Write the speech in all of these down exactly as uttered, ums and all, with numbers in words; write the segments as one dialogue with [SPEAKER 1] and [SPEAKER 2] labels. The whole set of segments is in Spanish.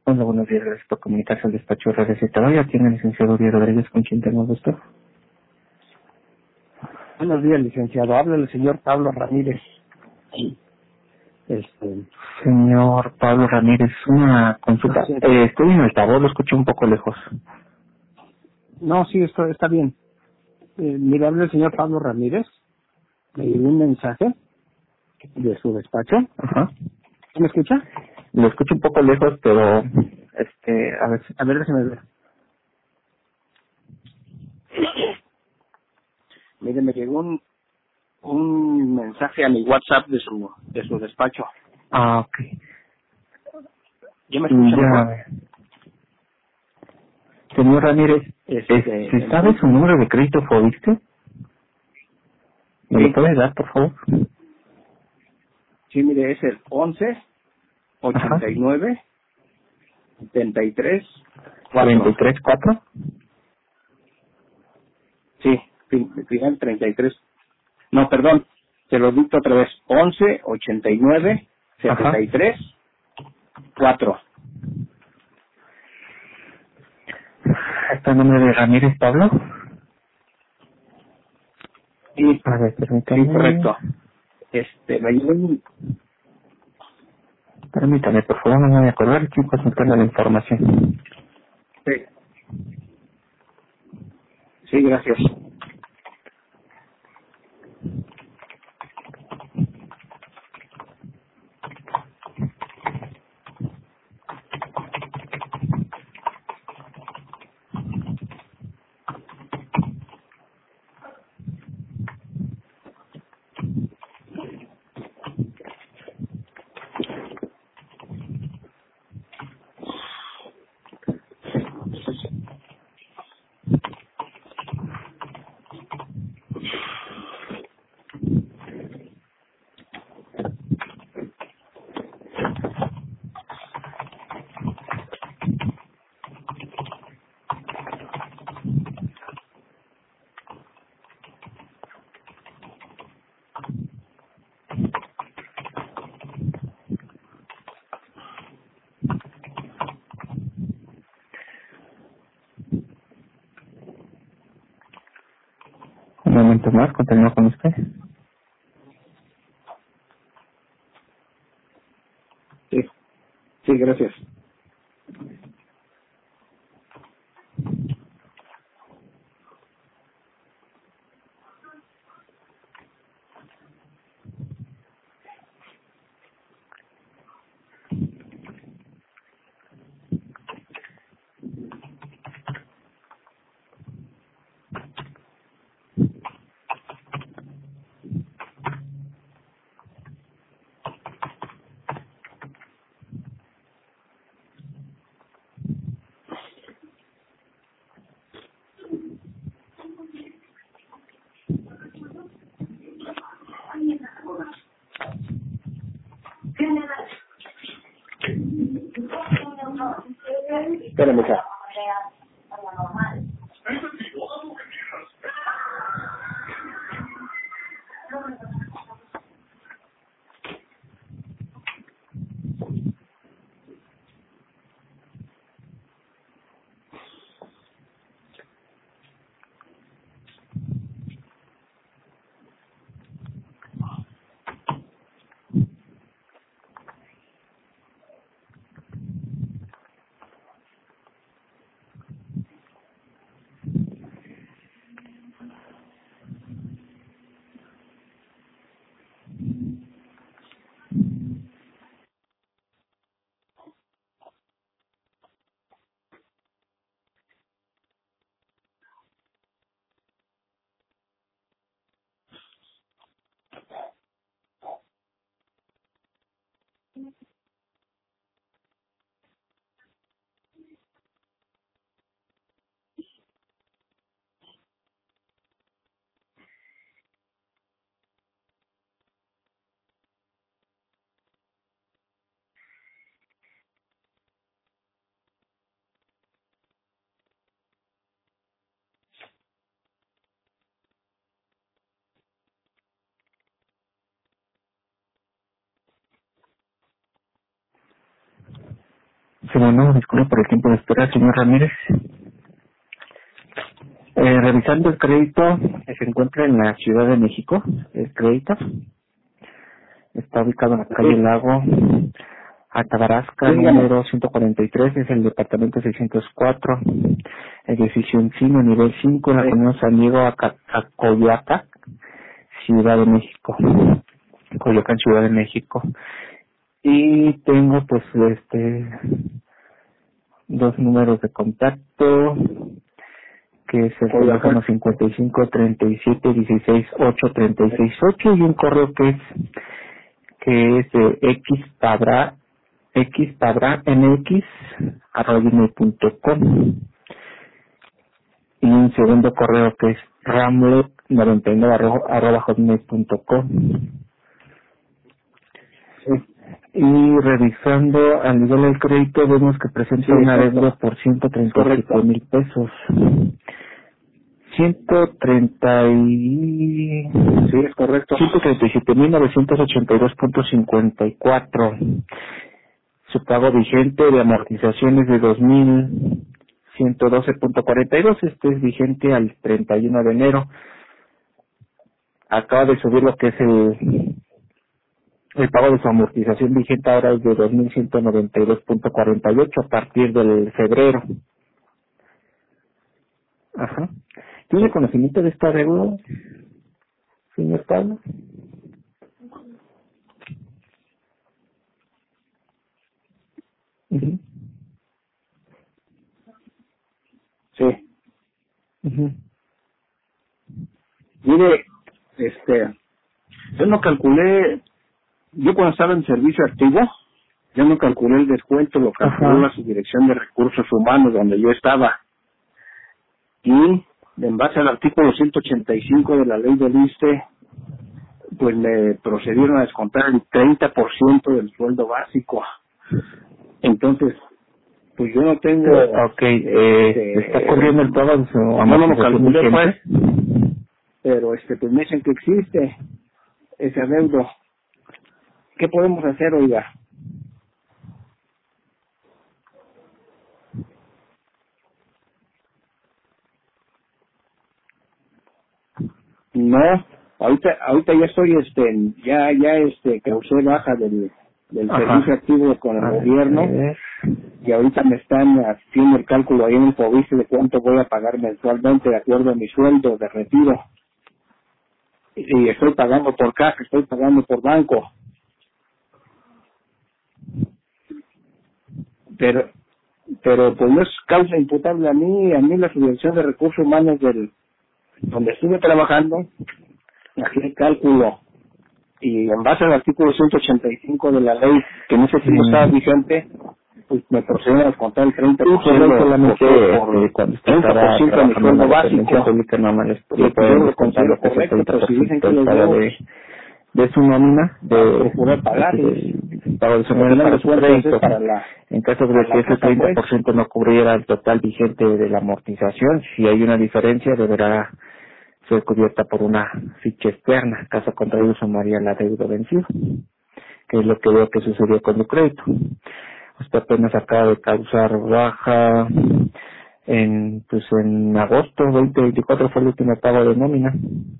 [SPEAKER 1] Hola, buenos días, gracias por comunicarse al despacho de receta. Ya tiene el licenciado Uriel Rodríguez, con quien tengo gusto.
[SPEAKER 2] Buenos días, licenciado. Habla el señor Pablo Ramírez. Este,
[SPEAKER 1] Señor Pablo Ramírez, una consulta.
[SPEAKER 2] sí.
[SPEAKER 1] Eh, estoy en altavoz, lo escucho un poco lejos.
[SPEAKER 2] No, sí, esto está bien. Eh, mira, habla el señor Pablo Ramírez. Me dio un mensaje de su despacho.
[SPEAKER 1] Ajá.
[SPEAKER 2] ¿Me escucha?
[SPEAKER 1] Lo escucho un poco lejos, pero, este, a ver,
[SPEAKER 2] A ver, déjeme ver. Mire, me llegó un, un mensaje a mi WhatsApp de su de su despacho.
[SPEAKER 1] ah, ok.
[SPEAKER 2] ¿Ya me escucha mejor?
[SPEAKER 1] Ya, señor Ramírez,
[SPEAKER 2] Este,
[SPEAKER 1] este, ¿sabe su
[SPEAKER 2] entonces,
[SPEAKER 1] número de crédito Fobiste? ¿Me lo
[SPEAKER 2] sí,
[SPEAKER 1] puede dar, por favor?
[SPEAKER 2] sí, mire, es el once
[SPEAKER 1] Ajá.
[SPEAKER 2] ochenta y nueve setenta y tres
[SPEAKER 1] treinta
[SPEAKER 2] cuatro.
[SPEAKER 1] y tres cuatro.
[SPEAKER 2] Sí, fin- final treinta y tres. No, perdón, te lo dicto otra vez. once ochenta y nueve setenta
[SPEAKER 1] Ajá.
[SPEAKER 2] y tres cuatro.
[SPEAKER 1] ¿Está el nombre de Ramírez Pablo?
[SPEAKER 2] Sí,
[SPEAKER 1] A ver,
[SPEAKER 2] sí,
[SPEAKER 1] permítame.
[SPEAKER 2] correcto. Este, me llegó un...
[SPEAKER 1] Permítame, por favor, no me voy a acordar, estoy consultando la información.
[SPEAKER 2] Sí, sí, gracias.
[SPEAKER 1] Un momento más, continúo con usted.
[SPEAKER 2] Sí, sí, gracias. Espérame, hija.
[SPEAKER 1] Sí, bueno, disculpe por el tiempo de espera, señor Ramírez. Eh, revisando el crédito, eh, se encuentra en la Ciudad de México, el crédito. Está ubicado en la calle
[SPEAKER 2] Sí,
[SPEAKER 1] Lago, Atabarasca,
[SPEAKER 2] sí, dígame.
[SPEAKER 1] número ciento cuarenta y tres, es el departamento seiscientos cuatro, edificio Encino, nivel cinco, en la
[SPEAKER 2] Sí,
[SPEAKER 1] colonia San Diego, Aca- Acoyoaca, Ciudad de México. Coyoacán, Ciudad de México. Y tengo, pues, este, dos números de contacto, que es el teléfono
[SPEAKER 2] Coyoacán.
[SPEAKER 1] cincuenta y cinco, treinta y siete, dieciséis, ocho, treinta y seis, ocho, y un correo que es, que es de xpadra, xpadramx, arroba gmail punto com, y un segundo correo que es ramlet noventa y nueve arroba hotmail punto com.
[SPEAKER 2] Sí,
[SPEAKER 1] Y revisando al nivel del crédito vemos que
[SPEAKER 2] sí,
[SPEAKER 1] presenta una
[SPEAKER 2] exacto.
[SPEAKER 1] deuda por ciento
[SPEAKER 2] Es
[SPEAKER 1] treinta y siete
[SPEAKER 2] correcto.
[SPEAKER 1] mil pesos. ciento treinta y
[SPEAKER 2] Sí, es correcto.
[SPEAKER 1] ciento treinta y siete mil novecientos ochenta y dos punto cincuenta y cuatro. Su pago vigente de amortizaciones de dos mil ciento doce punto cuarenta y dos. Este es vigente al treinta y uno de enero. Acaba de subir lo que es el, el pago de su amortización vigente, ahora es de dos mil ciento noventa y dos punto cuarenta y ocho a partir del febrero. Ajá.
[SPEAKER 2] Sí.
[SPEAKER 1] ¿Tiene conocimiento de esta deuda, señor Pablo? Ujú.
[SPEAKER 2] Sí.
[SPEAKER 1] Ujú.
[SPEAKER 2] Mire, este, yo no calculé, yo cuando estaba en servicio activo, yo no calculé el descuento, lo calculó la
[SPEAKER 1] Ajá.
[SPEAKER 2] Subdirección de Recursos Humanos donde yo estaba. Y en base al artículo ciento ochenta y cinco de la ley del ISSSTE, pues me procedieron a descontar el treinta por ciento del sueldo básico. Entonces, pues yo no tengo,
[SPEAKER 1] Ok, eh, ¿está
[SPEAKER 2] este,
[SPEAKER 1] cubriendo el pago de su
[SPEAKER 2] yo no lo
[SPEAKER 1] amortización
[SPEAKER 2] calculé pues,
[SPEAKER 1] vigente?
[SPEAKER 2] pero este, pues me dicen que existe ese adeudo. ¿Qué podemos hacer, oiga? No, ahorita, ahorita ya estoy, este, ya, ya, este, causé baja del, del servicio
[SPEAKER 1] Ajá.
[SPEAKER 2] activo con el
[SPEAKER 1] A
[SPEAKER 2] gobierno
[SPEAKER 1] ver.
[SPEAKER 2] y ahorita me están haciendo el cálculo ahí en el FOBISE de cuánto voy a pagar mensualmente de acuerdo a mi sueldo de retiro. Y, y estoy pagando por caja, estoy pagando por banco, pero, pero pues no es causa imputable a mí, a mí la Subdirección de Recursos Humanos del, donde estuve trabajando, hacía el cálculo y en base al artículo ciento ochenta y cinco de la ley, que en ese tiempo estaba
[SPEAKER 1] Sí.
[SPEAKER 2] vigente, pues me procedieron a descontar el treinta
[SPEAKER 1] Sí,
[SPEAKER 2] por
[SPEAKER 1] pues ahí
[SPEAKER 2] ciento por,
[SPEAKER 1] solamente
[SPEAKER 2] por
[SPEAKER 1] este, cuando usted
[SPEAKER 2] treinta por
[SPEAKER 1] estaba
[SPEAKER 2] ciento de mi
[SPEAKER 1] trabajando en la
[SPEAKER 2] sueldo
[SPEAKER 1] dependencia
[SPEAKER 2] básico.
[SPEAKER 1] pública, nada más le,
[SPEAKER 2] Y
[SPEAKER 1] le
[SPEAKER 2] pues yo
[SPEAKER 1] pueden
[SPEAKER 2] lo
[SPEAKER 1] descontar
[SPEAKER 2] considero
[SPEAKER 1] lo que es el
[SPEAKER 2] correcto,
[SPEAKER 1] treinta
[SPEAKER 2] pero
[SPEAKER 1] por
[SPEAKER 2] si dicen
[SPEAKER 1] ciento
[SPEAKER 2] que
[SPEAKER 1] del
[SPEAKER 2] los
[SPEAKER 1] pago
[SPEAKER 2] debo,
[SPEAKER 1] de, de su nómina,
[SPEAKER 2] a
[SPEAKER 1] de,
[SPEAKER 2] procurar
[SPEAKER 1] este,
[SPEAKER 2] pagarles.
[SPEAKER 1] del pago de su
[SPEAKER 2] Al
[SPEAKER 1] nómina
[SPEAKER 2] final
[SPEAKER 1] para
[SPEAKER 2] de
[SPEAKER 1] su
[SPEAKER 2] cuentas es
[SPEAKER 1] crédito.
[SPEAKER 2] para la,
[SPEAKER 1] En caso
[SPEAKER 2] para
[SPEAKER 1] de que
[SPEAKER 2] la
[SPEAKER 1] ese
[SPEAKER 2] casa,
[SPEAKER 1] treinta
[SPEAKER 2] pues.
[SPEAKER 1] por ciento no cubriera el total vigente de la amortización, si hay una diferencia deberá ser cubierta por una ficha externa, caso contrario sumaría la deuda vencida, que es lo que veo que sucedió con el crédito. Usted apenas acaba de causar baja en, pues en agosto veinte veinticuatro fue el último pago de nómina.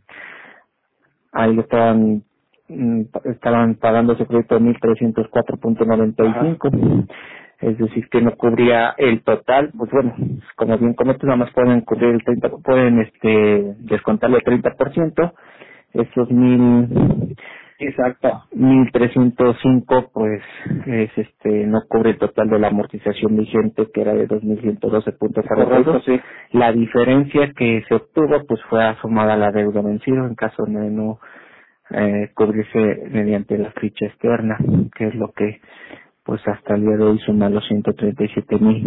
[SPEAKER 1] Ahí le estaban, mm, estaban pagando ese crédito mil trescientos cuatro punto noventa y
[SPEAKER 2] Ajá.
[SPEAKER 1] cinco, es decir que no cubría el total. Pues bueno, como bien comento, nada más pueden cubrir el treinta, pueden este descontarle el treinta por ciento, esos mil
[SPEAKER 2] Exacto.
[SPEAKER 1] mil trescientos cinco, pues es este no cubre el total de la amortización vigente, que era de dos mil ciento doce punto
[SPEAKER 2] Es
[SPEAKER 1] cuarenta y
[SPEAKER 2] correcto,
[SPEAKER 1] dos.
[SPEAKER 2] sí.
[SPEAKER 1] La diferencia que se obtuvo pues fue asomada a la deuda vencida en caso de no eh, cubrirse mediante la ficha externa, que es lo que pues hasta el día de hoy suma los ciento treinta y siete mil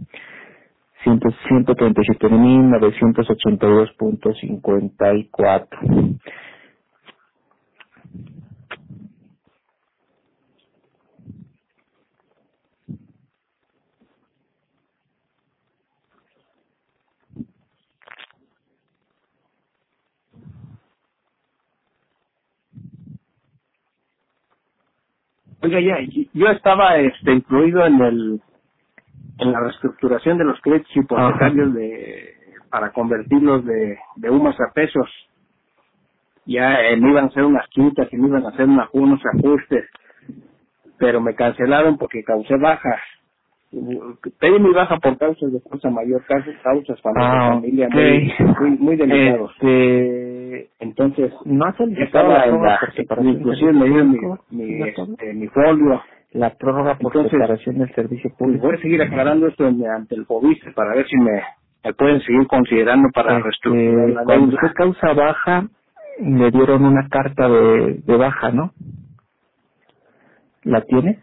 [SPEAKER 1] ciento treinta y siete mil novecientos ochenta y dos punto cincuenta y cuatro.
[SPEAKER 2] Oiga, ya, yo estaba este, incluido en el en la reestructuración de los créditos hipotecarios de para convertirlos de, de U M A S a pesos. Ya eh, me iban a hacer unas quitas y me iban a hacer una, unos ajustes, pero me cancelaron porque causé baja. Pedí mi baja por causas de fuerza mayor, causas, causas
[SPEAKER 1] Ah,
[SPEAKER 2] familia
[SPEAKER 1] okay.
[SPEAKER 2] muy, muy, muy delicados.
[SPEAKER 1] Este,
[SPEAKER 2] Entonces,
[SPEAKER 1] no ha
[SPEAKER 2] yo
[SPEAKER 1] solicitado
[SPEAKER 2] estaba
[SPEAKER 1] la
[SPEAKER 2] en
[SPEAKER 1] prórroga
[SPEAKER 2] la,
[SPEAKER 1] por separación del
[SPEAKER 2] inclusive
[SPEAKER 1] servicio
[SPEAKER 2] me dieron mi,
[SPEAKER 1] público,
[SPEAKER 2] mi,
[SPEAKER 1] ¿no, Pablo?
[SPEAKER 2] este, mi folio.
[SPEAKER 1] La prórroga por
[SPEAKER 2] Entonces,
[SPEAKER 1] separación del servicio
[SPEAKER 2] pues
[SPEAKER 1] público.
[SPEAKER 2] voy a seguir aclarando esto en- ante el FOBISTE para ver si me, me pueden seguir considerando para reestructurar
[SPEAKER 1] Este,
[SPEAKER 2] la
[SPEAKER 1] cuando
[SPEAKER 2] deuda.
[SPEAKER 1] usted causa baja, le dieron una carta de, de baja, ¿no? ¿La tiene?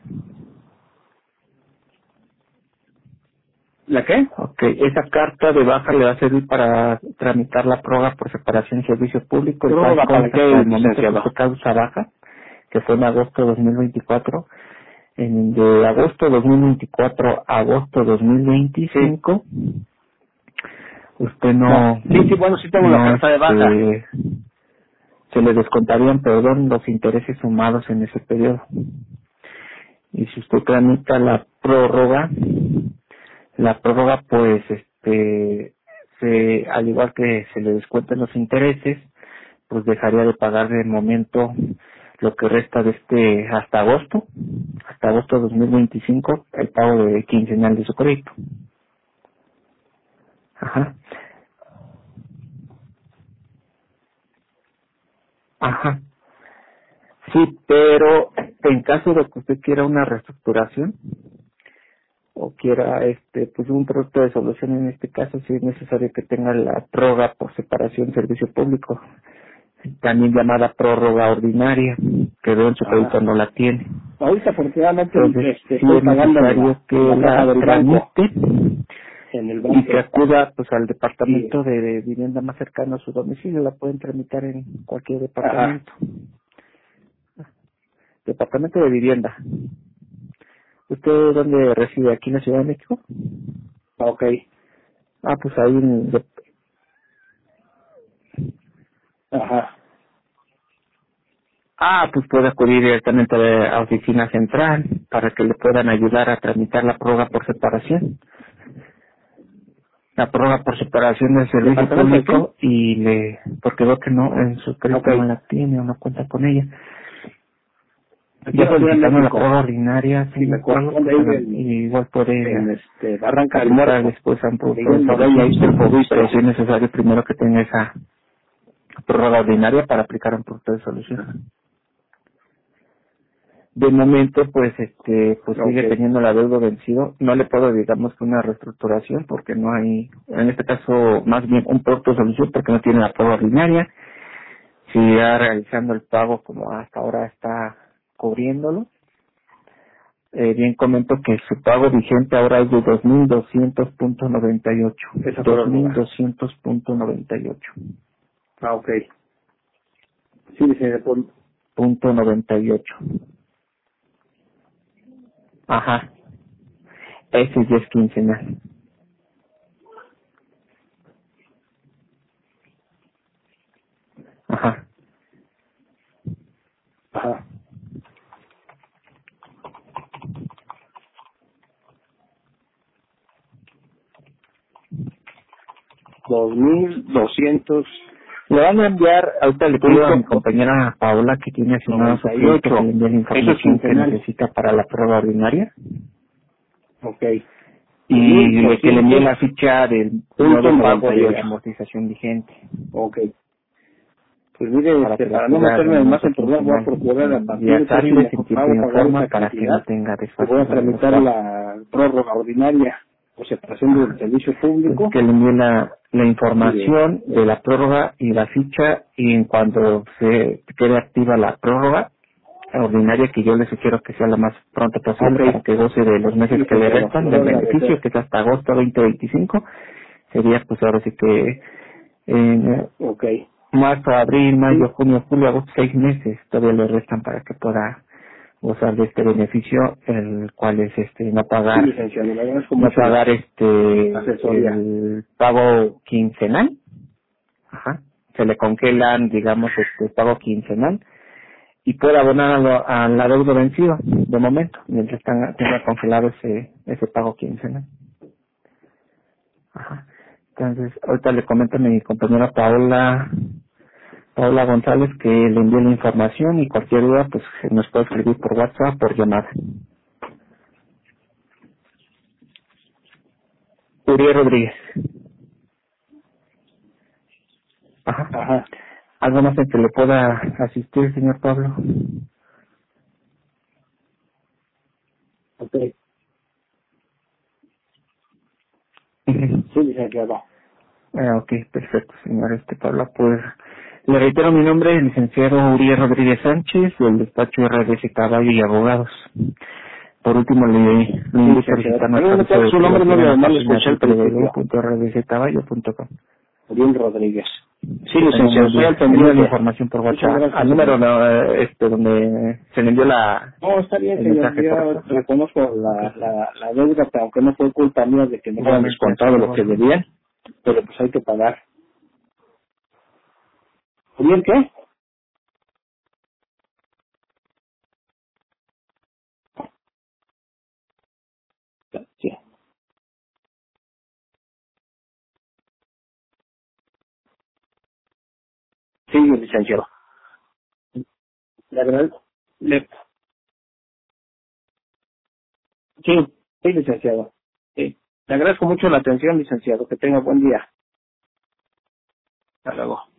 [SPEAKER 2] ¿La qué?
[SPEAKER 1] Ok, esa carta de baja le va a servir para tramitar la prórroga por separación de servicio público. Y
[SPEAKER 2] ¿Prórroga
[SPEAKER 1] tal
[SPEAKER 2] para
[SPEAKER 1] consta
[SPEAKER 2] qué,
[SPEAKER 1] hasta el momento que
[SPEAKER 2] licenciado?
[SPEAKER 1] usted causa baja, que fue en agosto de dos mil veinticuatro, en, de agosto dos mil veinticuatro a agosto dos mil veinticinco, sí. Usted no,
[SPEAKER 2] no. Sí, sí, bueno, sí tengo
[SPEAKER 1] no
[SPEAKER 2] la carta de baja.
[SPEAKER 1] este, se le descontarían, perdón, los intereses sumados en ese periodo. Y si usted tramita la prórroga, la prórroga pues este se al igual que se le descuentan los intereses, pues dejaría de pagar de momento lo que resta de este hasta agosto, hasta agosto de dos mil veinticinco, el pago de quincenal de su crédito. Ajá. Ajá. Sí, pero en caso de que usted quiera una reestructuración o quiera este pues un producto de solución, en este caso sí es necesario que tenga la prórroga por separación servicio público, también llamada prórroga ordinaria, que veo en su crédito no la tiene.
[SPEAKER 2] Ahorita afortunadamente
[SPEAKER 1] Entonces
[SPEAKER 2] este,
[SPEAKER 1] sí
[SPEAKER 2] estoy
[SPEAKER 1] es
[SPEAKER 2] pagando en
[SPEAKER 1] necesario
[SPEAKER 2] la,
[SPEAKER 1] que
[SPEAKER 2] en la caja
[SPEAKER 1] la
[SPEAKER 2] del banco,
[SPEAKER 1] tramite
[SPEAKER 2] en el
[SPEAKER 1] y que
[SPEAKER 2] banco.
[SPEAKER 1] acuda pues al departamento
[SPEAKER 2] Sí.
[SPEAKER 1] de, de vivienda más cercano a su domicilio. La pueden tramitar en cualquier
[SPEAKER 2] Ajá.
[SPEAKER 1] departamento. Departamento de vivienda. ¿Usted dónde reside? ¿Aquí en la Ciudad de México?
[SPEAKER 2] Ok.
[SPEAKER 1] Ah, pues ahí en, de-
[SPEAKER 2] Ajá.
[SPEAKER 1] ah, pues puede acudir directamente a la oficina central para que le puedan ayudar a tramitar la prórroga por separación. La prórroga por separación del servicio
[SPEAKER 2] ¿Departamento de
[SPEAKER 1] público y le, porque veo que no, en su crédito
[SPEAKER 2] Ok.
[SPEAKER 1] no la tiene o no cuenta con ella.
[SPEAKER 2] Aquí
[SPEAKER 1] Ya
[SPEAKER 2] en la Ciudad de
[SPEAKER 1] solicitando la
[SPEAKER 2] México,
[SPEAKER 1] prórroga ordinaria,
[SPEAKER 2] si me
[SPEAKER 1] señor Carlos,
[SPEAKER 2] corresponde
[SPEAKER 1] pues,
[SPEAKER 2] ir
[SPEAKER 1] a-
[SPEAKER 2] en,
[SPEAKER 1] y igual puede
[SPEAKER 2] en este Barranca del
[SPEAKER 1] aplicar
[SPEAKER 2] Muerto,
[SPEAKER 1] después a un producto de
[SPEAKER 2] Miguel Noreña, ahí está el
[SPEAKER 1] solución,
[SPEAKER 2] FOBISTE.
[SPEAKER 1] pero sí es necesario primero que tenga esa prórroga ordinaria para aplicar un producto de solución. De momento, pues, este, pues sigue
[SPEAKER 2] Ok.
[SPEAKER 1] teniendo la deuda vencido. No le puedo, digamos, que una reestructuración porque no hay, en este caso, más bien un producto de solución porque no tiene la prórroga ordinaria. Seguirá realizando el pago como hasta ahora está cubriéndolo. Eh, bien comento que su pago vigente ahora es de dos mil doscientos punto noventa y ocho.
[SPEAKER 2] Esa
[SPEAKER 1] dos mil
[SPEAKER 2] prórroga.
[SPEAKER 1] doscientos punto noventa y ocho.
[SPEAKER 2] Ah, ok. Sí, dice, por-
[SPEAKER 1] Punto noventa y ocho. Ajá. Ese ya es quincenal. Ajá.
[SPEAKER 2] ajá. dos mil doscientos
[SPEAKER 1] Le van a enviar, ahorita le pido a mi
[SPEAKER 2] punto
[SPEAKER 1] compañera Paola que tiene asignado su
[SPEAKER 2] noventa y
[SPEAKER 1] cliente que
[SPEAKER 2] ocho.
[SPEAKER 1] le envíe la
[SPEAKER 2] Eso es
[SPEAKER 1] información que
[SPEAKER 2] quincenal.
[SPEAKER 1] necesita para la prueba ordinaria
[SPEAKER 2] Ok.
[SPEAKER 1] y le, que le envíe la
[SPEAKER 2] dos mil doscientos
[SPEAKER 1] ficha del
[SPEAKER 2] punto
[SPEAKER 1] nuevo pago
[SPEAKER 2] noventa y
[SPEAKER 1] de
[SPEAKER 2] ocho.
[SPEAKER 1] amortización vigente
[SPEAKER 2] Ok. Pues mire,
[SPEAKER 1] para
[SPEAKER 2] este,
[SPEAKER 1] que la
[SPEAKER 2] para no
[SPEAKER 1] siga de
[SPEAKER 2] meterme más
[SPEAKER 1] momento
[SPEAKER 2] en problemas, voy a
[SPEAKER 1] quincenal.
[SPEAKER 2] procurar a partir
[SPEAKER 1] Días
[SPEAKER 2] del próximo
[SPEAKER 1] hábiles en tiempo
[SPEAKER 2] pago
[SPEAKER 1] y en
[SPEAKER 2] pagar
[SPEAKER 1] forma
[SPEAKER 2] esa
[SPEAKER 1] para que no
[SPEAKER 2] cantidad
[SPEAKER 1] tenga
[SPEAKER 2] y voy a
[SPEAKER 1] desfases en los
[SPEAKER 2] tramitar
[SPEAKER 1] pagos.
[SPEAKER 2] la prórroga ordinaria o separación del servicio público.
[SPEAKER 1] Entonces, que le envíe la, la
[SPEAKER 2] Y,
[SPEAKER 1] información de la prórroga y la ficha y en cuanto se quede activa la prórroga ordinaria, que yo le sugiero que sea lo más pronto posible
[SPEAKER 2] ok.
[SPEAKER 1] para que goce de los meses
[SPEAKER 2] Sí,
[SPEAKER 1] que le
[SPEAKER 2] pues, lo,
[SPEAKER 1] restan
[SPEAKER 2] lo
[SPEAKER 1] del
[SPEAKER 2] voy a
[SPEAKER 1] beneficio,
[SPEAKER 2] agradecer.
[SPEAKER 1] que es hasta agosto veinte veinticinco. Sería pues ahora sí que en
[SPEAKER 2] Ok.
[SPEAKER 1] marzo, abril, mayo,
[SPEAKER 2] Sí,
[SPEAKER 1] junio, julio, agosto, seis meses todavía le restan para que pueda gozar de este beneficio, el cual es este no
[SPEAKER 2] sí,
[SPEAKER 1] pagar
[SPEAKER 2] licenciado, le agradezco
[SPEAKER 1] no
[SPEAKER 2] mucho
[SPEAKER 1] pagar
[SPEAKER 2] la
[SPEAKER 1] este
[SPEAKER 2] asesoría.
[SPEAKER 1] el pago quincenal. Ajá. Se le congelan, digamos, este pago quincenal y puede abonar a, lo- a la deuda vencida de momento, mientras tenga, tenga congelado ese ese pago quincenal. Ajá. Entonces, ahorita le comento a mi compañera Paola, Paola González que le envíe la información y cualquier duda, pues nos puede escribir por WhatsApp, por llamada. Uriel Rodríguez. Ajá.
[SPEAKER 2] Ajá.
[SPEAKER 1] ¿Algo más en que le pueda asistir, señor Pablo?
[SPEAKER 2] Ok.
[SPEAKER 1] Ujú.
[SPEAKER 2] Sí, licenciado.
[SPEAKER 1] Ah, ok, perfecto, señor este Pablo. Pues le reitero mi nombre, el licenciado Uriel Rodríguez Sánchez, del despacho R D C Caballo y Abogados. Por último, le, le
[SPEAKER 2] Sí,
[SPEAKER 1] invito a
[SPEAKER 2] licenciado.
[SPEAKER 1] visitar
[SPEAKER 2] A mí
[SPEAKER 1] nuestro
[SPEAKER 2] me
[SPEAKER 1] aviso
[SPEAKER 2] queda
[SPEAKER 1] de
[SPEAKER 2] su nombre, no
[SPEAKER 1] privacidad en
[SPEAKER 2] le,
[SPEAKER 1] la
[SPEAKER 2] no le
[SPEAKER 1] página
[SPEAKER 2] escuché al
[SPEAKER 1] w w w
[SPEAKER 2] principio.
[SPEAKER 1] punto r d c caballo punto com.
[SPEAKER 2] Uriel Rodríguez. Sí,
[SPEAKER 1] Que tenga un
[SPEAKER 2] licenciado,
[SPEAKER 1] buen
[SPEAKER 2] estoy
[SPEAKER 1] día.
[SPEAKER 2] al
[SPEAKER 1] Envío la
[SPEAKER 2] pendiente.
[SPEAKER 1] información por
[SPEAKER 2] Muchas
[SPEAKER 1] WhatsApp
[SPEAKER 2] gracias,
[SPEAKER 1] al número
[SPEAKER 2] señor.
[SPEAKER 1] no, eh, este donde se le envió la
[SPEAKER 2] No, está bien,
[SPEAKER 1] el
[SPEAKER 2] señor.
[SPEAKER 1] mensaje,
[SPEAKER 2] Yo
[SPEAKER 1] ¿correcto?
[SPEAKER 2] reconozco
[SPEAKER 1] Ok.
[SPEAKER 2] la, la, la deuda, pero aunque no fue culpa mía de que no me han
[SPEAKER 1] Igualmente, hasta
[SPEAKER 2] descontado lo
[SPEAKER 1] luego.
[SPEAKER 2] que debían, pero pues hay que pagar. ¿Uriel qué? Sí. Sí, licenciado. Le agradezco. Le... Sí, sí, licenciado. Sí. Le agradezco mucho la atención, licenciado. Que tenga buen día. Hasta luego.